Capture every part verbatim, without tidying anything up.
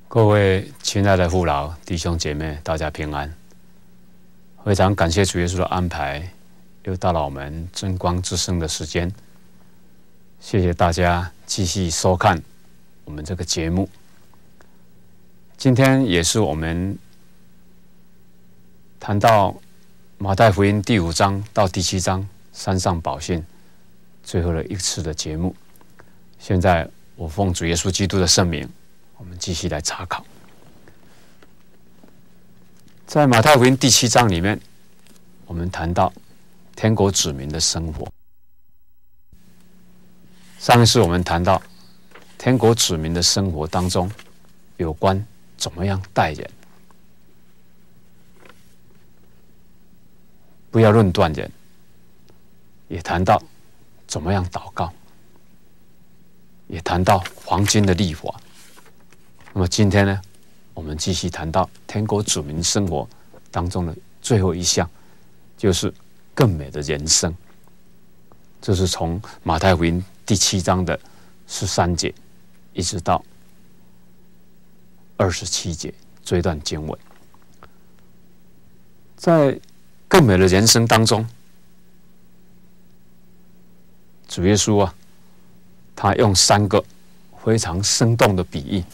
各位亲爱的父老弟兄姐妹，大家平安。非常感谢主耶稣的安排，又到了我们真光之声的时间。谢谢大家继续收看我们这个节目。今天也是我们谈到马太福音第五章到第七章山上宝训最后的一次的节目。现在我奉主耶稣基督的圣名，我们继续来查考。在马太福音第七章里面，我们谈到天国子民的生活。上一次我们谈到天国子民的生活当中，有关怎么样待人，不要论断人，也谈到怎么样祷告，也谈到黄金的律法。那么今天呢，我们继续谈到天国子民生活当中的最后一项，就是更美的人生。这是从马太福音第七章的十三节一直到二十七节这一段经文。在更美的人生当中，主耶稣啊，他用三个非常生动的比喻，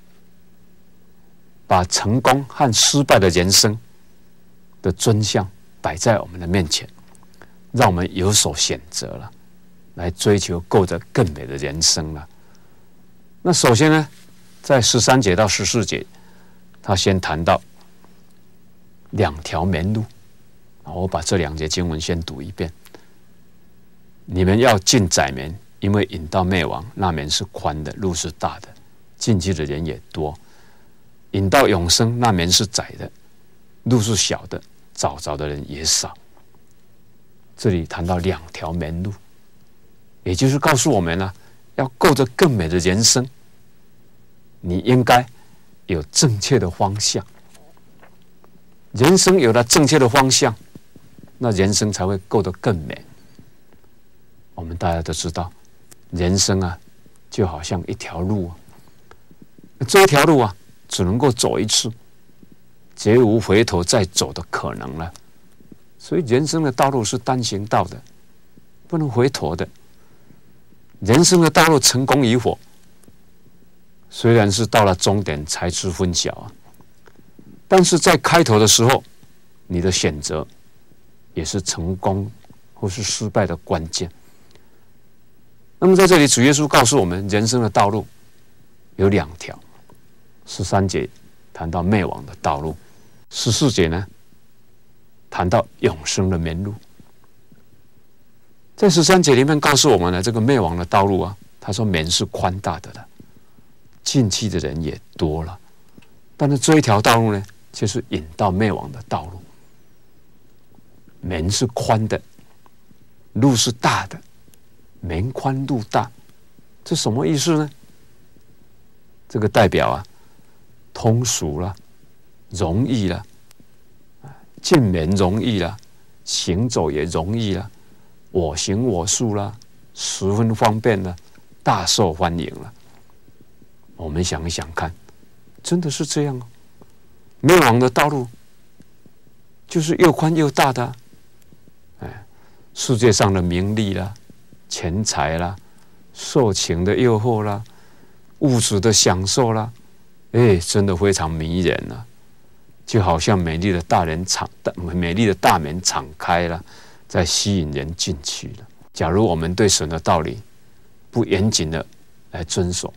把成功和失败的人生的真相摆在我们的面前，让我们有所选择了，来追求过着更美的人生了。那首先呢，在十三节到十四节，他先谈到两条门路。我把这两节经文先读一遍。你们要进窄门，因为引到灭亡，那门是宽的，路是大的，进去的人也多；引到永生，那门是窄的，路是小的，找着的人也少。这里谈到两条门路，也就是告诉我们呢、啊，要过着更美的人生，你应该有正确的方向。人生有了正确的方向，那人生才会过得更美。我们大家都知道，人生啊，就好像一条路啊，这一条路啊，只能够走一次，绝无回头再走的可能了。所以人生的道路是单行道的，不能回头的。人生的道路成功与否，虽然是到了终点才知分晓啊，但是在开头的时候，你的选择也是成功或是失败的关键。那么在这里，主耶稣告诉我们，人生的道路有两条。十三节谈到灭亡的道路，十四节呢谈到永生的门路。在十三节里面告诉我们呢，这个灭亡的道路啊，他说门是宽大的了，进去的人也多了，但是这一条道路呢，却是引到灭亡的道路。门是宽的，路是大的，门宽路大，这什么意思呢？这个代表啊，通俗了，容易了，进门容易了，行走也容易了，我行我素了，十分方便了，大受欢迎了。我们想一想看，真的是这样哦。灭亡的道路就是又宽又大的、啊，哎，世界上的名利啦、钱财啦、受情的诱惑啦、物质的享受啦，哎，真的非常迷人啊！就好像美丽的大人敞，美丽的大门敞开了，在吸引人进去了。假如我们对神的道理不严谨的来遵守，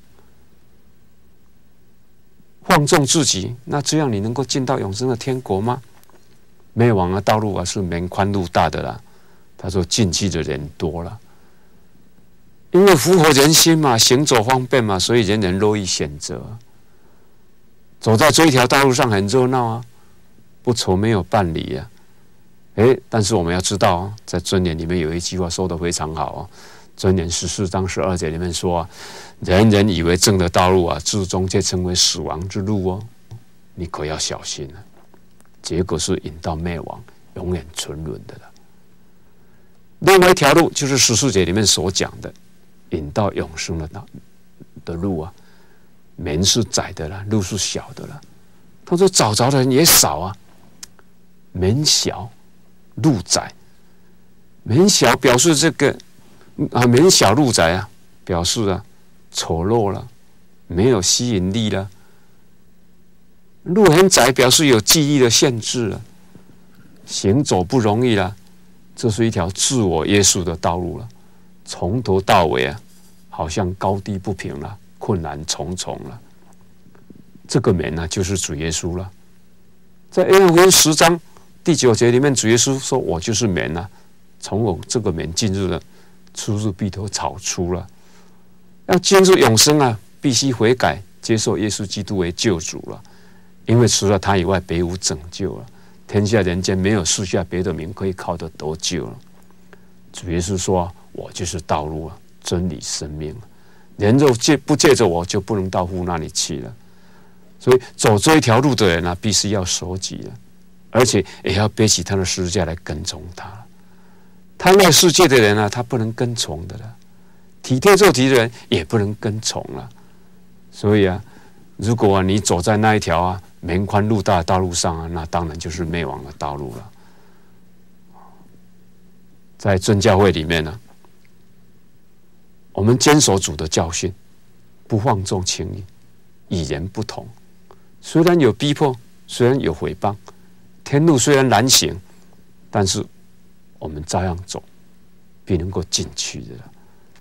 放纵自己，那这样你能够进到永生的天国吗？灭亡的道路啊，是门宽路大的啦。他说进去的人多了，因为符合人心嘛，行走方便嘛，所以人人乐意选择。走在这一条道路上很热闹啊，不愁没有伴侣啊。哎，但是我们要知道、哦，在箴言里面有一句话说得非常好哦，箴言十四章十二节里面说、啊，人人以为正的道路啊，至终却成为死亡之路哦，你可要小心了，结果是引到灭亡，永远沉沦的了。另外一条路就是十四节里面所讲的，引到永生的的路啊， 门是窄的啦，路是小的啦。他说找着的人也少啊，门小路窄。门小表示这个啊，门小路窄啊，表示啊丑陋了，没有吸引力了。路很窄，表示有记忆的限制了，行走不容易了。这是一条自我约束的道路了，从头到尾啊，好像高低不平了，困难重重了。这个门呢，就是主耶稣了。在约翰福音十章第九节里面，主耶稣说：“我就是门啊，从我这个门进入了，出入必都草出了。要进入永生啊，必须悔改，接受耶稣基督为救主了。因为除了他以外，别无拯救了。天下人间没有赐下别的名可以靠得得救了。”主耶稣说：“我就是道路啊，真理、生命。人若借不借着我，就不能到父那里去了。”所以走这一条路的人呢、啊，必须要舍己了，而且也要背起他的十字架来跟从他。贪爱世界的人呢、啊，他不能跟从的了；体贴肉体的人也不能跟从了。所以啊，如果、啊、你走在那一条啊门宽路大的道路上啊，那当然就是灭亡的道路了。在真教会里面呢、啊，我们坚守主的教训，不放纵情欲，与人不同。虽然有逼迫，虽然有毁谤，天路虽然难行，但是我们照样走，必能够进去的了。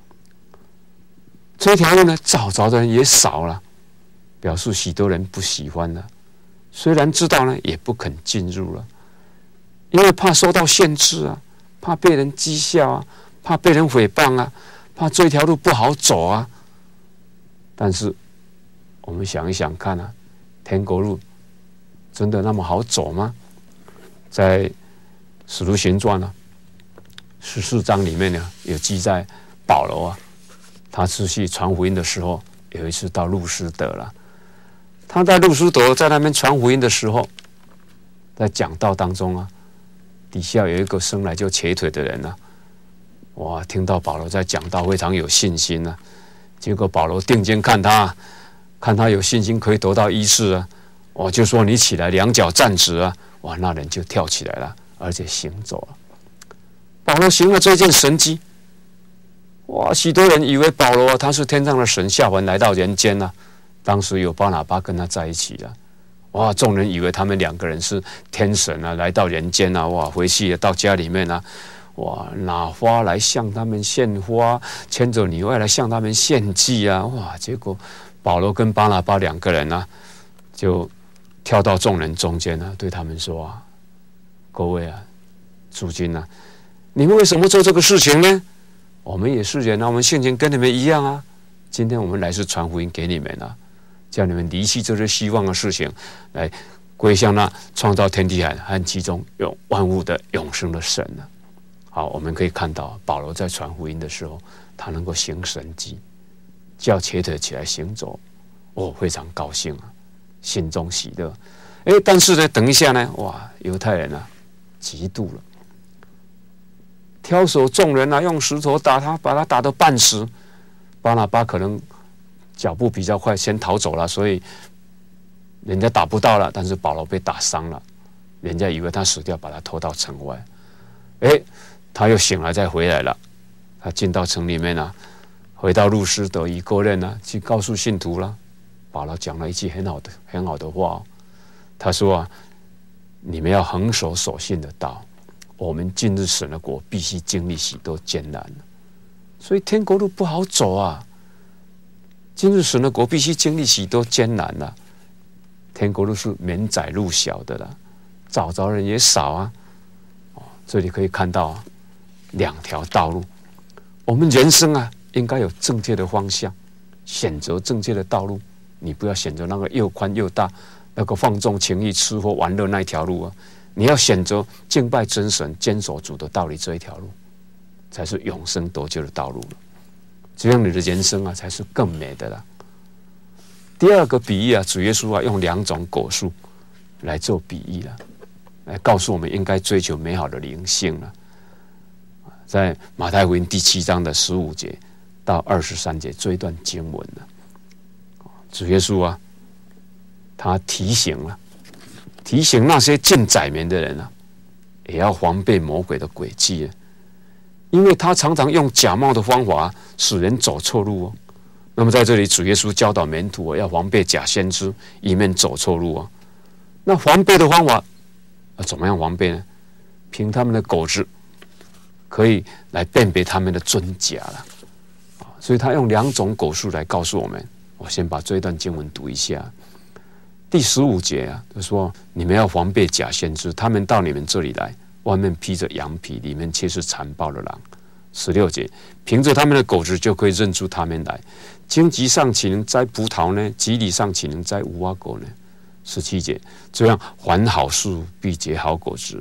这条路呢，找着的人也少了，表示许多人不喜欢了。虽然知道呢，也不肯进入了，因为怕受到限制啊，怕被人讥笑啊，怕被人毁谤啊，怕这条路不好走啊。但是我们想一想看啊，天国路真的那么好走吗？在使徒行传呢十四章里面呢，有记载保罗啊，他出去传福音的时候，有一次到路斯德了。他在路斯德在那边传福音的时候，在讲道当中啊，底下有一个生来就瘸腿的人啊，哇，听到保罗在讲道，非常有信心啊。结果保罗定睛看他，看他有信心可以得到医治啊，我就说你起来，两脚站直啊，哇，那人就跳起来了，而且行走了。保罗行了这件神迹，哇，许多人以为保罗他是天上的神下凡来到人间啊。当时有巴拿巴跟他在一起了，哇，众人以为他们两个人是天神啊，来到人间啊，哇，回去到家里面啊，哇，拿花来向他们献花，牵着女外来向他们献祭啊，哇，结果保罗跟巴拿巴两个人啊，就跳到众人中间啊，对他们说啊，各位啊，诸君啊，你们为什么做这个事情呢？我们也是人啊，我们性情跟你们一样啊，今天我们来是传福音给你们啊，叫你们离弃这些虚妄的事情，来归向那创造天地海和其中有万物的永生的神啊。好，我们可以看到保罗在传福音的时候，他能够行神迹，叫瘸腿起来行走，哦，非常高兴啊，心中喜乐。哎，但是呢，等一下呢，哇，犹太人啊，嫉妒了，挑唆众人啊，用石头打他，把他打得半死。巴拿巴可能脚步比较快，先逃走了，所以人家打不到了。但是保罗被打伤了，人家以为他死掉，把他拖到城外。哎，他又醒来再回来了。他进到城里面啊，回到路斯德以哥任啊，去告诉信徒了。保罗讲了一句很好的很好的话、哦，他说啊，你们要恒守所信的道，我们进入神的国必须经历许多艰难。所以天国路不好走啊，进入神的国必须经历许多艰难啊。天国路是门窄路小的啦，找着人也少啊。哦，这里可以看到、啊、两条道路。我们人生啊，应该有正确的方向，选择正确的道路。你不要选择那个又宽又大、那个放纵情欲、吃喝玩乐那一条路啊。你要选择敬拜真神、坚守主的道理这一条路。才是永生得救的道路了，这样你的人生啊才是更美的了。第二个比喻啊，主耶稣啊用两种果树来做比喻了，来告诉我们应该追求美好的灵性了。在马太福音第七章的十五节到二十三节这一段经文呢， 主耶稣啊，他提醒了，提醒那些进窄门的人啊，也要防备魔鬼的诡计啊，因为他常常用假冒的方法使人走错路哦。那么在这里，主耶稣教导门徒啊，要防备假先知，以免走错路啊。那防备的方法啊，怎么样防备呢？凭他们的果子可以来辨别他们的真假了。所以他用两种果树来告诉我们。我先把这一段经文读一下。第十五节啊，他说：“你们要防备假先知，他们到你们这里来，外面披着羊皮，里面却是残暴的狼。”十六节，凭着他们的果子就可以认出他们来。荆棘上岂能摘葡萄呢？蒺藜上岂能摘无花果呢？十七节，这样凡好树必结好果子，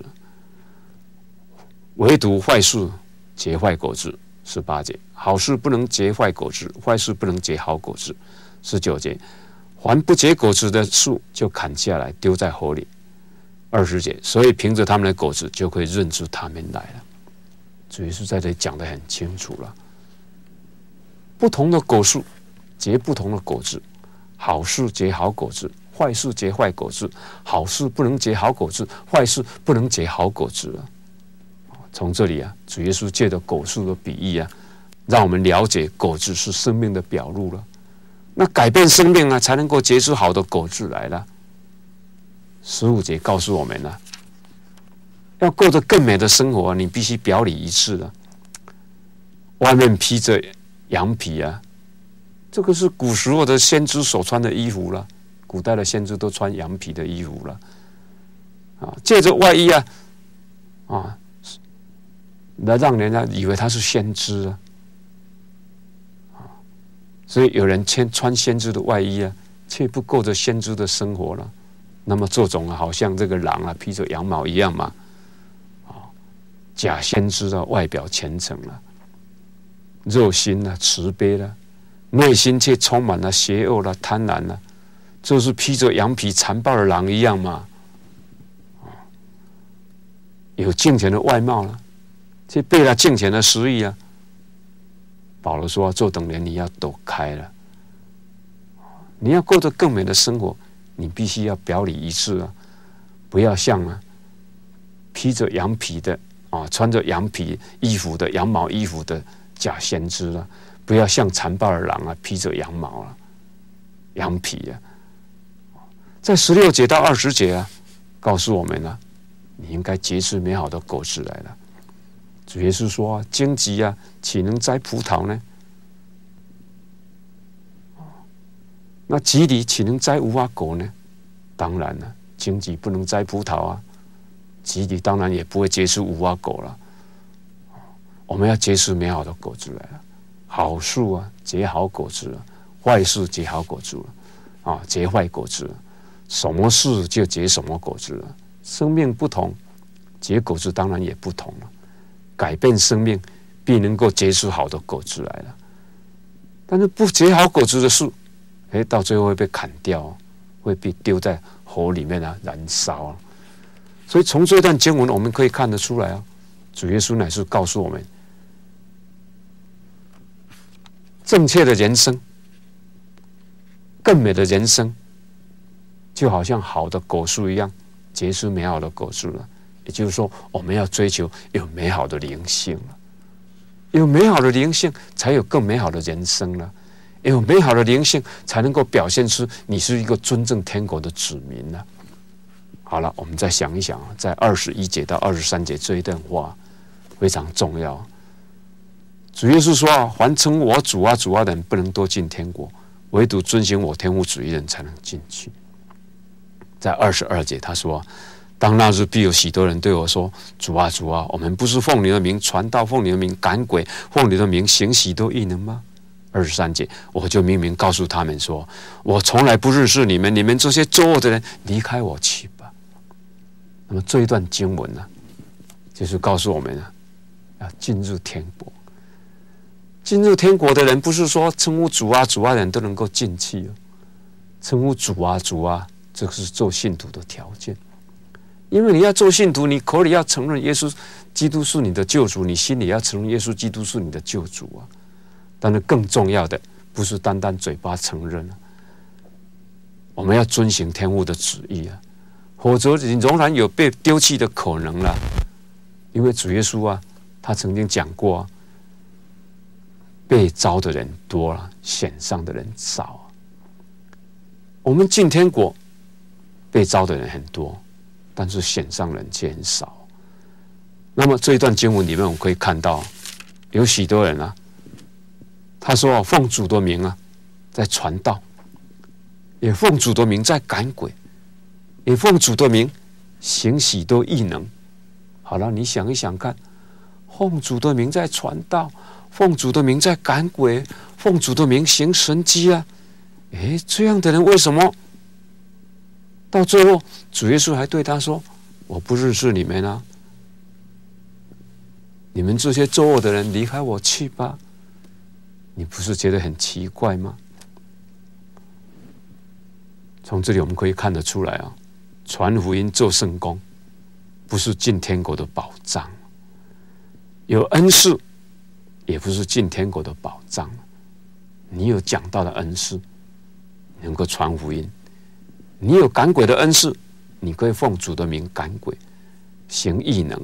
唯独坏树结坏果子。十八节，好树不能结坏果子，坏树不能结好果子。十九节，凡不结果子的树就砍下来丢在火里。二十节，所以凭着他们的果子就可以认出他们来了。主耶稣在这里讲得很清楚了，不同的果树结不同的果子，好树结好果子，坏树结坏果子，好树不能结好果子，坏树不能结好果子了。从这里啊，主耶稣借着果树的比喻啊，让我们了解果子是生命的表露了。那改变生命啊，才能够结出好的果子来了。十五节告诉我们呢、啊，要过得更美的生活、啊，你必须表里一致了。外面披着羊皮啊，这个是古时候的先知所穿的衣服了。古代的先知都穿羊皮的衣服了。啊，借着外衣啊，啊。来让人家以为他是先知啊，所以有人穿先知的外衣啊，却不过着先知的生活了。那么这种啊，好像这个狼啊，披着羊毛一样嘛，啊，假先知啊，外表虔诚了，肉心啊，慈悲了，内心却充满了邪恶了、贪婪了，就是披着羊皮残暴的狼一样嘛，有金钱的外貌了。这背了敬虔的实意啊，保罗说：“这等人你要躲开了，你要过着更美的生活，你必须要表里一致啊，不要像啊披着羊皮的啊，穿着羊皮衣服的羊毛衣服的假先知啊，不要像残暴的狼啊，披着羊毛啊、羊皮啊。”在十六节到二十节啊，告诉我们呢、啊，你应该结出美好的果子来了。主耶稣说、啊：“荆棘啊，岂能摘葡萄呢？那蒺藜岂能摘无花果呢？当然了，荆棘不能摘葡萄啊，蒺藜当然也不会结出无花果了。我们要结出美好的果子来了。好树啊，结好果子了；坏树结好果子了，啊，结坏果子了。什么事就结什么果子了。生命不同，结果子当然也不同了。”改变生命，必能够结出好的果子来了。但是不结好果子的树，哎，到最后会被砍掉，会被丢在火里面啊，燃烧。所以从这段经文我们可以看得出来啊，主耶稣乃是告诉我们，正确的人生，更美的人生，就好像好的果树一样，结出美好的果树了。也就是说，我们要追求有美好的灵性了，有美好的灵性，才有更美好的人生了。有美好的灵性，才能够表现出你是一个真正天国的子民了。好了，我们再想一想，在二十一节到二十三节这一段话非常重要。主耶稣说啊，凡称我主啊主啊的人，不能多进天国，唯独遵行我天父旨意的人才能进去。在二十二节他说，当那日必有许多人对我说，主啊主啊，我们不是奉你的名传道，奉你的名赶鬼，奉你的名行许多异能吗？二十三节，我就明明告诉他们说，我从来不认识你们，你们这些作恶的人，离开我去吧。那么这一段经文呢、啊，就是告诉我们呢、啊，要进入天国。进入天国的人，不是说称呼主啊主啊的人都能够进去哦，称呼主啊主啊，这是做信徒的条件。因为你要做信徒，你口里要承认耶稣基督是你的救主，你心里要承认耶稣基督是你的救主啊。但是更重要的，不是单单嘴巴承认， 我们要遵行天父的旨意啊，否则你仍然有被丢弃的可能了。因为主耶稣啊，他曾经讲过啊，被招的人多了，选上的人少啊。我们进天国，被招的人很多，但是选上人却很少。那么这一段经文里面，我们可以看到，有许多人啊，他说、啊、奉主的名啊，在传道，也奉主的名在赶鬼，也奉主的名行许多异能。好了，你想一想看，奉主的名在传道，奉主的名在赶鬼，奉主的名行神迹啊！诶，这样的人为什么到最后主耶稣还对他说：“我不认识你们啊！你们这些作恶的人，离开我去吧！”你不是觉得很奇怪吗？从这里我们可以看得出来啊，传福音做圣工，不是进天国的保障；有恩赐，也不是进天国的保障。你有讲道的恩赐，能够传福音；你有赶鬼的恩赐，你可以奉主的名赶鬼，行异能。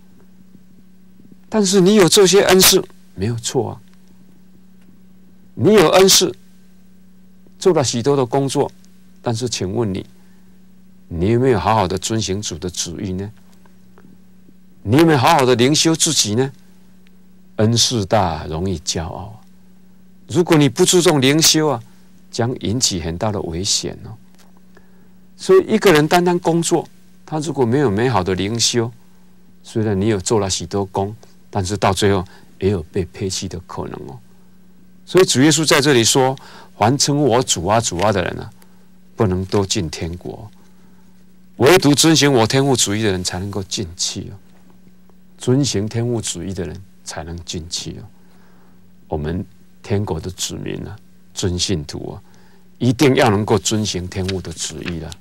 但是你有这些恩赐，没有错啊。你有恩赐，做了许多的工作，但是请问你，你有没有好好的遵行主的旨意呢？你有没有好好的灵修自己呢？恩赐大容易骄傲，如果你不注重灵修啊，将引起很大的危险哦。所以一个人单单工作，他如果没有美好的灵修，虽然你有做了许多工，但是到最后也有被撇弃的可能哦。所以主耶稣在这里说：“凡称我主啊主啊的人啊，不能都进天国，唯独遵行我天父旨意的人才能够进去哦。遵行天父旨意的人才能进去哦。我们天国的子民啊，真信徒啊，一定要能够遵行天父的旨意了。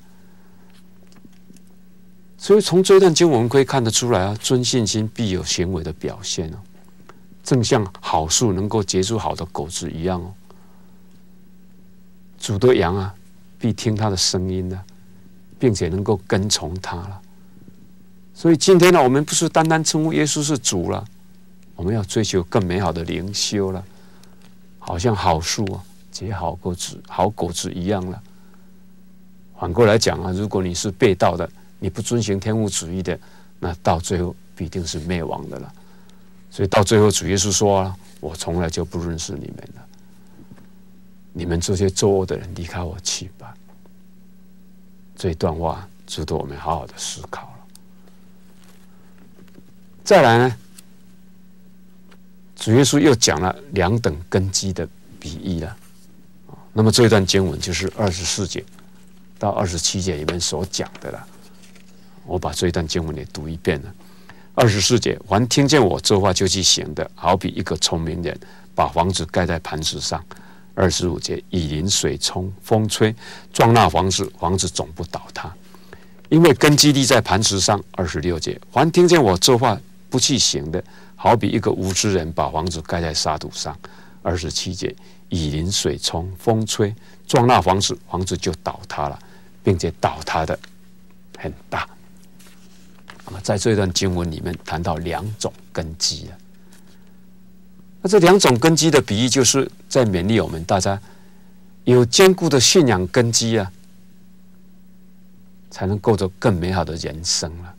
所以从这段经文我们可以看得出来啊，尊信心必有行为的表现哦。正像好树能够结出好的果子一样哦。主的羊啊，必听他的声音的、啊，并且能够跟从他了。所以今天呢，我们不是单单称呼耶稣是主了，我们要追求更美好的灵修了，好像好树啊结好果子、好果子一样了。反过来讲啊，如果你是背道的，你不遵行天父旨意的，那到最后必定是灭亡的了。所以到最后，主耶稣说、啊：“我从来就不认识你们了，你们这些作恶的人，离开我去吧。”这一段话值得我们好好的思考了。再来呢，主耶稣又讲了两等根基的比喻了。那么这一段经文就是二十四节到二十七节里面所讲的了。我把这一段经文也读一遍了。二十四节，凡听见我这话就去行的，好比一个聪明人把房子盖在磐石上。二十五节，雨淋水冲风吹撞那房子，房子总不倒塌，因为根基立在磐石上。二十六节，凡听见我这话不去行的，好比一个无知人把房子盖在沙土上。二十七节，雨淋水冲风吹撞那房子，房子就倒塌了，并且倒塌的很大。那么在这段经文里面谈到两种根基啊，那这两种根基的比喻，就是在勉励我们大家有坚固的信仰根基啊，才能过着更美好的人生了。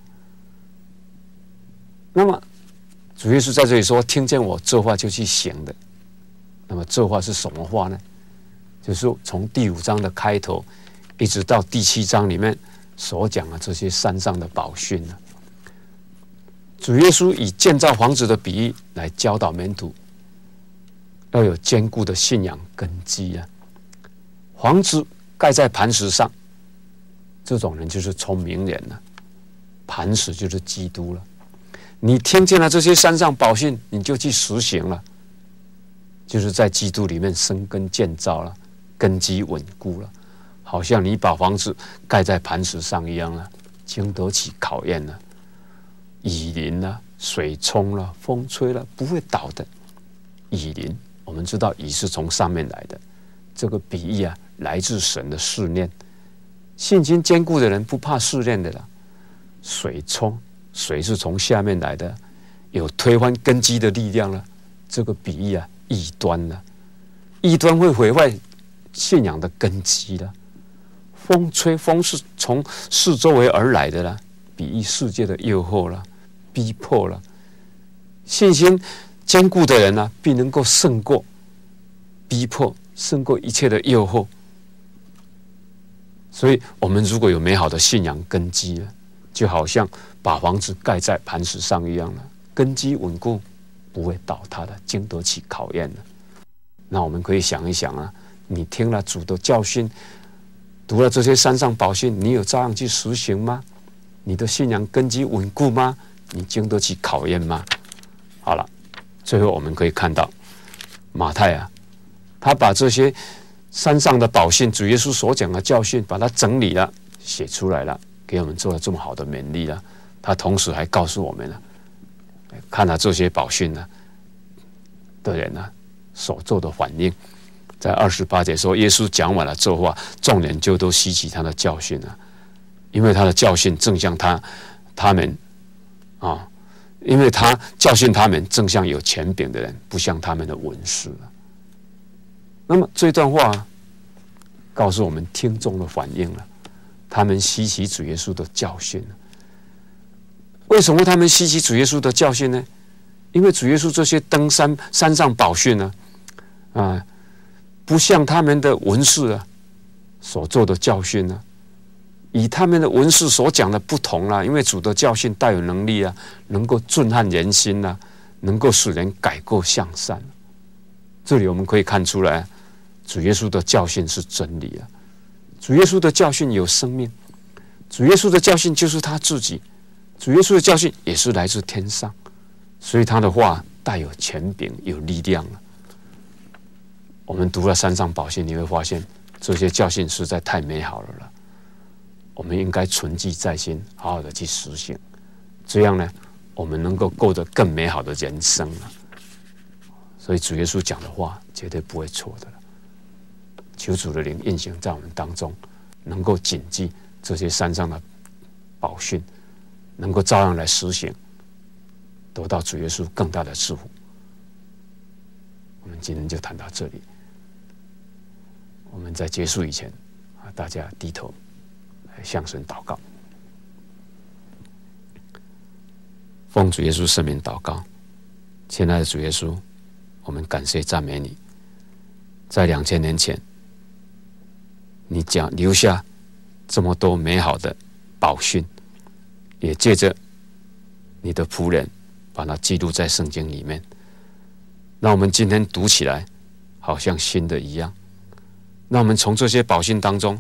那么主耶稣在这里说：“听见我这话就去行的。”那么这话是什么话呢？就是从第五章的开头一直到第七章里面所讲的这些山上的宝训呢。主耶稣以建造房子的比喻来教导门徒，要有坚固的信仰根基啊。房子盖在磐石上，这种人就是聪明人了、啊。磐石就是基督了。你听见了这些山上宝训，你就去实行了，就是在基督里面生根建造了，根基稳固了，好像你把房子盖在磐石上一样了，经得起考验了。雨淋了、水冲了、风吹了，不会倒的。雨淋，我们知道雨是从上面来的，这个比喻啊，来自神的试炼， 信心坚固的人不怕试炼的啦。水冲，水是从下面来的，有推翻根基的力量了。这个比喻啊，异端了，异端会毁坏信仰的根基了。风吹，风是从四周围而来的啦，比喻世界的诱惑了、逼迫了。信心坚固的人呢、啊，必能够胜过逼迫，胜过一切的诱惑。所以，我们如果有美好的信仰根基了，就好像把房子盖在磐石上一样了，根基稳固，不会倒塌的，经得起考验的。那我们可以想一想啊，你听了主的教训，读了这些山上宝训，你有照样去实行吗？你的信仰根基稳固吗？你经得起考验吗？好了，最后我们可以看到马太啊，他把这些山上的宝训，主耶稣所讲的教训，把它整理了，写出来了，给我们做了这么好的勉励了。他同时还告诉我们了，看了这些宝训呢的人呢所做的反应。在二十八节说，耶稣讲完了这话，众人就都吸取他的教训了，因为他的教训正像他他们啊，因为他教训他们，正像有权柄的人，不像他们的文士了。那么这段话告诉我们听众的反应了，他们吸取主耶稣的教训了。为什么他们吸取主耶稣的教训呢？因为主耶稣这些登山山上宝训呢，啊，不像他们的文士啊所做的教训呢，与他们的文士所讲的不同啦。因为主的教训带有能力啊，能够震撼人心啦，能够使人改过向善。这里我们可以看出来，主耶稣的教训是真理啊，主耶稣的教训有生命，主耶稣的教训就是他自己，主耶稣的教训也是来自天上，所以他的话带有权柄，有力量了。我们读了山上宝训，你会发现这些教训实在太美好了了。我们应该存记在心，好好的去实行，这样呢，我们能够过得更美好的人生了。所以主耶稣讲的话绝对不会错的了。求主的灵运行在我们当中，能够谨记这些山上的宝训，能够照样来实行，得到主耶稣更大的祝福。我们今天就谈到这里。我们在结束以前，啊，大家低头向神祷告，奉主耶稣圣名祷告。亲爱的主耶稣，我们感谢赞美你，在两千年前，你讲留下这么多美好的宝训，也借着你的仆人把它记录在圣经里面，让我们今天读起来好像新的一样。让我们从这些宝训当中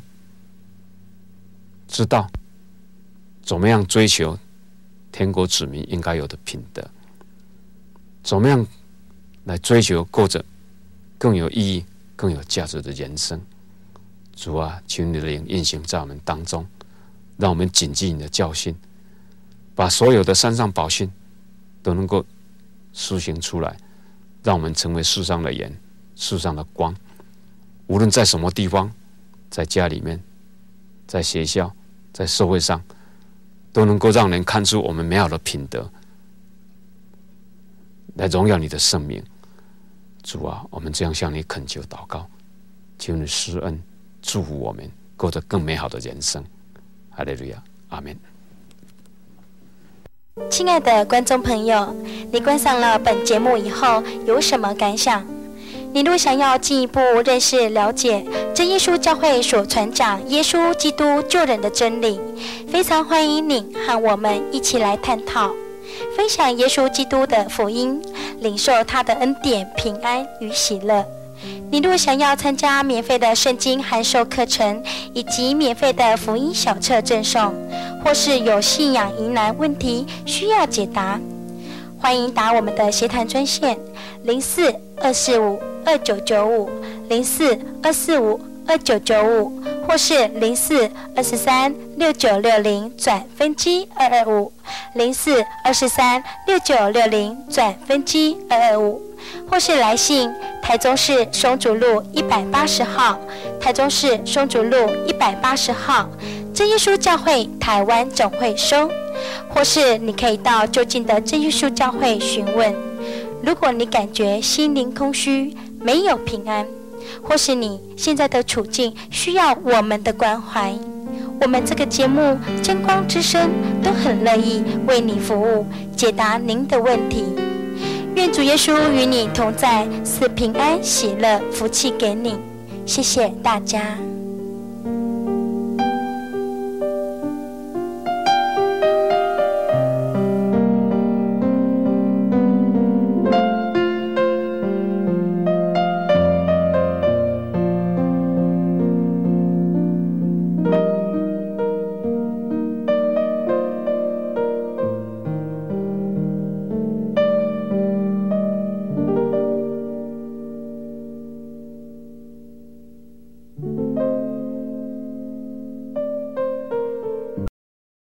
知道怎么样追求天国子民应该有的品德，怎么样来追求过着更有意义、更有价值的人生。主啊，请你的灵运行在我们当中，让我们谨记你的教训，把所有的山上宝训都能够施行出来，让我们成为世上的盐、世上的光。无论在什么地方，在家里面，在学校，在社会上，都能够让人看出我们美好的品德，来荣耀你的圣名。主啊，我们这样向你恳求祷告，求你施恩祝福我们，过着更美好的人生。哈利路亚，阿们。 亲爱的观众朋友，你观赏了本节目以后有什么感想？你若想要进一步认识了解真耶稣教会所传讲耶稣基督救人的真理，非常欢迎你和我们一起来探讨分享耶稣基督的福音，领受他的恩典、平安与喜乐。你若想要参加免费的圣经函授课程以及免费的福音小册赠送，或是有信仰疑难问题需要解答，欢迎打我们的协谈专线零四二四五二九九五零四二四五二九九五，或是零四二十三六九六零转分机二二五零四二十三六九六零转分机二二五，或是来信台中市松竹路一百八十号，台中市松竹路一百八十号真耶稣教会台湾总会收，或是你可以到就近的真耶稣教会询问。如果你感觉心灵空虚，没有平安，或是你现在的处境需要我们的关怀，我们这个节目《真光之声》都很乐意为你服务，解答您的问题。愿主耶稣与你同在，赐平安、喜乐、福气给你。谢谢大家。